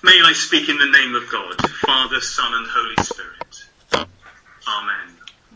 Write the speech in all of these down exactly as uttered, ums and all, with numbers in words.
May I speak in the name of God, Father, Son and Holy Spirit. Amen.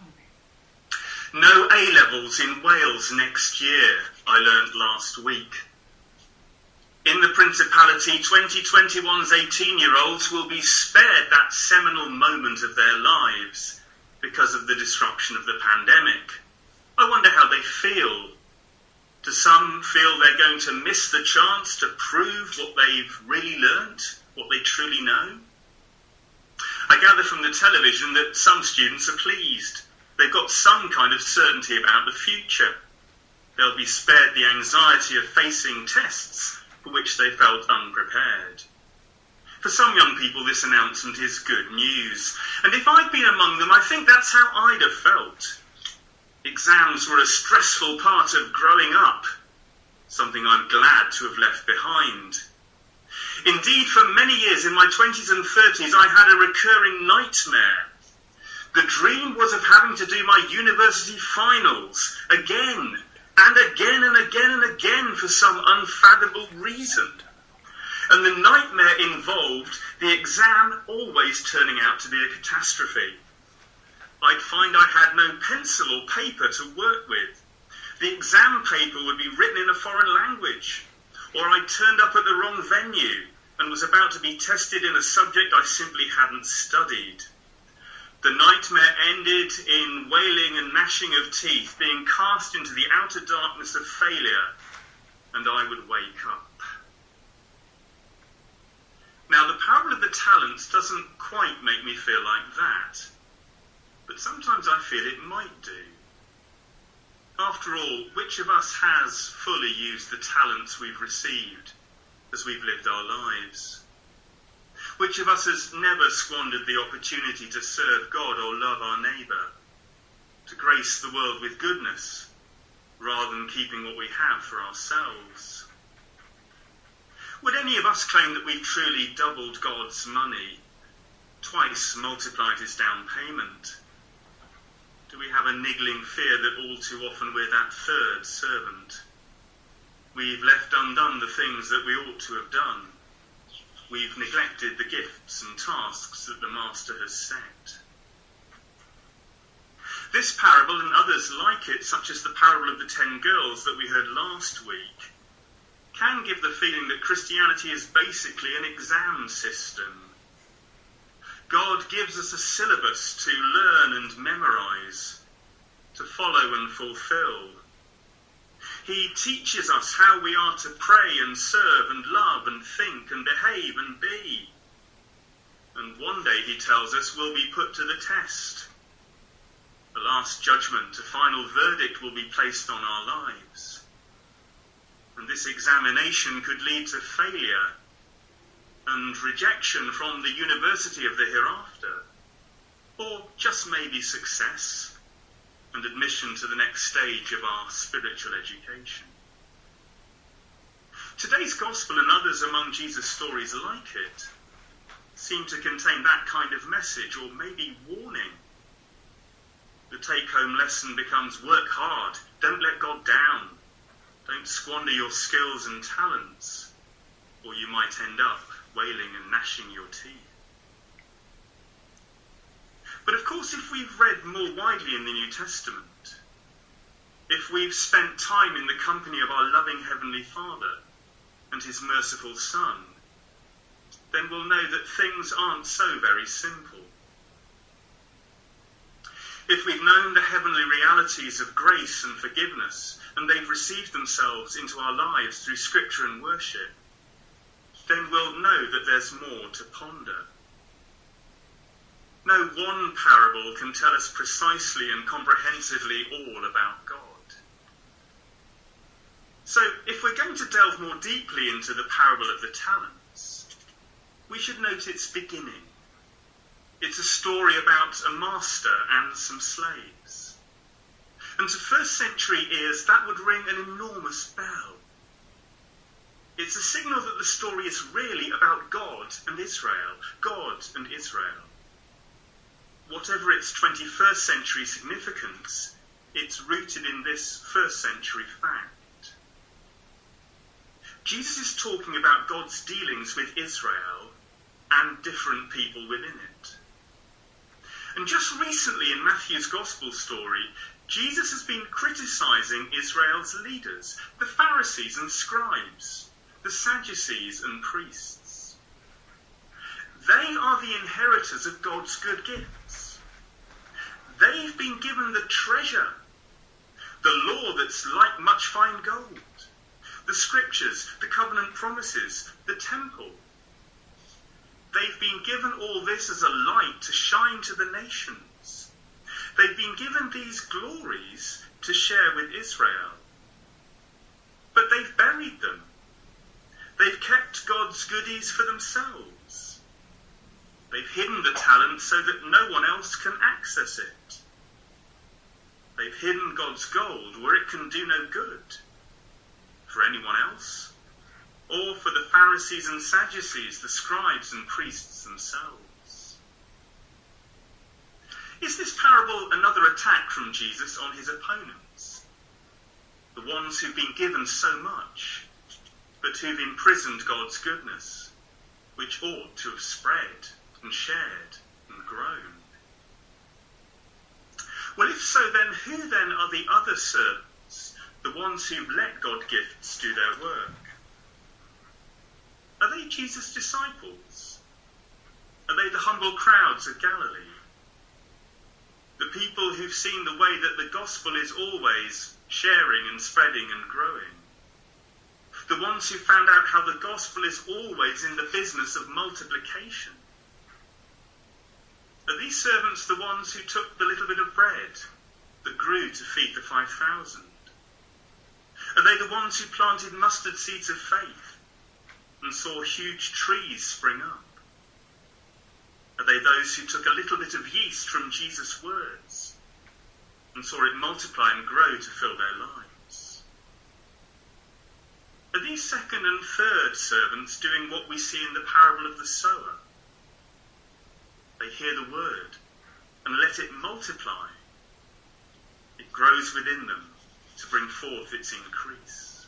No A-levels in Wales next year, I learnt last week. In the Principality, twenty twenty-one's eighteen-year-olds will be spared that seminal moment of their lives because of the disruption of the pandemic. I wonder how they feel. Do some feel they're going to miss the chance to prove what they've really learnt, what they truly know? I gather from the television that some students are pleased. They've got some kind of certainty about the future. They'll be spared the anxiety of facing tests for which they felt unprepared. For some young people, this announcement is good news. And if I'd been among them, I think that's how I'd have felt. Exams were a stressful part of growing up, something I'm glad to have left behind. Indeed, for many years in my twenties and thirties, I had a recurring nightmare. The dream was of having to do my university finals again and again and again and again for some unfathomable reason. And the nightmare involved the exam always turning out to be a catastrophe. I'd find I had no pencil or paper to work with. The exam paper would be written in a foreign language, or I'd turned up at the wrong venue and was about to be tested in a subject I simply hadn't studied. The nightmare ended in wailing and gnashing of teeth, being cast into the outer darkness of failure, and I would wake up. Now, the parable of the talents doesn't quite make me feel like that, but sometimes I feel it might do. After all, which of us has fully used the talents we've received as we've lived our lives? Which of us has never squandered the opportunity to serve God or love our neighbour, to grace the world with goodness, rather than keeping what we have for ourselves? Would any of us claim that we've truly doubled God's money, twice multiplied his down payment? Do we have a niggling fear that all too often we're that third servant? We've left undone the things that we ought to have done. We've neglected the gifts and tasks that the Master has set. This parable and others like it, such as the parable of the ten girls that we heard last week, can give the feeling that Christianity is basically an exam system. God gives us a syllabus to learn and memorise, to follow and fulfil. He teaches us how we are to pray and serve and love and think and behave and be. And one day, he tells us, we'll be put to the test. The last judgment, a final verdict, will be placed on our lives. And this examination could lead to failure and rejection from the university of the hereafter, or just maybe success and admission to the next stage of our spiritual education. Today's gospel and others among Jesus' stories like it seem to contain that kind of message, or maybe warning. The take-home lesson becomes work hard, don't let God down, don't squander your skills and talents, or you might end up wailing and gnashing your teeth. But of course, if we've read more widely in the New Testament, if we've spent time in the company of our loving Heavenly Father and his merciful Son, then we'll know that things aren't so very simple. If we've known the heavenly realities of grace and forgiveness, and they've received themselves into our lives through Scripture and worship, then we'll know that there's more to ponder. No one parable can tell us precisely and comprehensively all about God. So, if we're going to delve more deeply into the parable of the talents, we should note its beginning. It's a story about a master and some slaves. And to first century ears, that would ring an enormous bell. It's a signal that the story is really about God and Israel, God and Israel. Whatever its twenty-first century significance, it's rooted in this first century fact. Jesus is talking about God's dealings with Israel and different people within it. And just recently in Matthew's Gospel story, Jesus has been criticising Israel's leaders, the Pharisees and scribes, the Sadducees and priests. They are the inheritors of God's good gifts. They've been given the treasure, the law that's like much fine gold, the scriptures, the covenant promises, the temple. They've been given all this as a light to shine to the nations. They've been given these glories to share with Israel. But they've buried them. They've kept God's goodies for themselves. They've hidden the talent so that no one else can access it. They've hidden God's gold where it can do no good for anyone else, or for the Pharisees and Sadducees, the scribes and priests themselves. Is this parable another attack from Jesus on his opponents? The ones who've been given so much, but who've imprisoned God's goodness, which ought to have spread and shared and grown? Well, if so, then who then are the other servants, the ones who've let God gifts do their work? Are they Jesus' disciples? Are they the humble crowds of Galilee? The people who've seen the way that the gospel is always sharing and spreading and growing? The ones who found out how the gospel is always in the business of multiplication? Are these servants the ones who took the little bit of bread that grew to feed the five thousand? Are they the ones who planted mustard seeds of faith and saw huge trees spring up? Are they those who took a little bit of yeast from Jesus' words and saw it multiply and grow to fill their lives? Are these second and third servants doing what we see in the parable of the sower? They hear the word and let it multiply. It grows within them to bring forth its increase.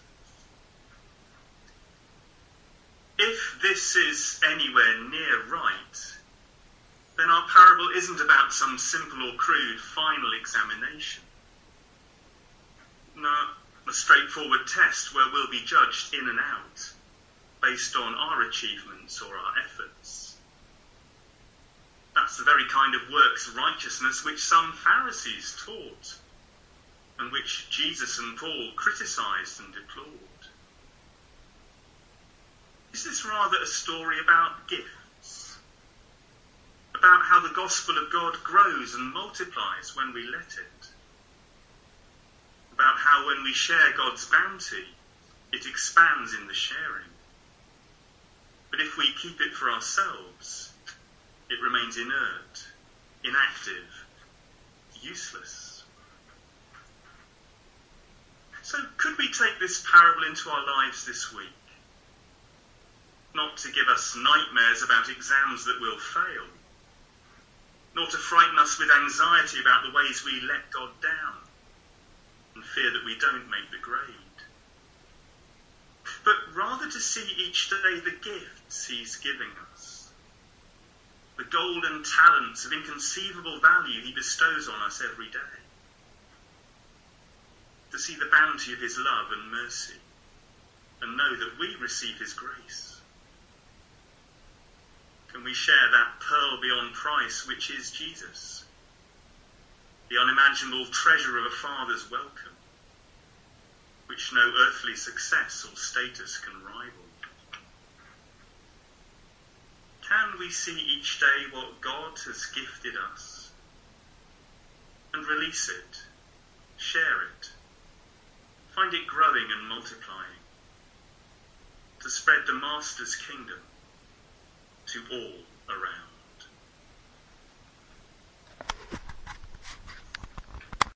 If this is anywhere near right, then our parable isn't about some simple or crude final examination. No, a straightforward test where we'll be judged in and out based on our achievements or our efforts. That's the very kind of works righteousness which some Pharisees taught, and which Jesus and Paul criticised and deplored. Is this rather a story about gifts? About how the gospel of God grows and multiplies when we let it? About how when we share God's bounty, it expands in the sharing? But if we keep it for ourselves, it remains inert, inactive, useless. So could we take this parable into our lives this week? Not to give us nightmares about exams that will fail, nor to frighten us with anxiety about the ways we let God down and fear that we don't make the grade, but rather to see each day the gifts he's giving us, the golden talents of inconceivable value he bestows on us every day, to see the bounty of his love and mercy, and know that we receive his grace. Can we share that pearl beyond price, which is Jesus, the unimaginable treasure of a Father's welcome, which no earthly success or status can rival? Can we see each day what God has gifted us and release it, share it, find it growing and multiplying, to spread the Master's kingdom to all around?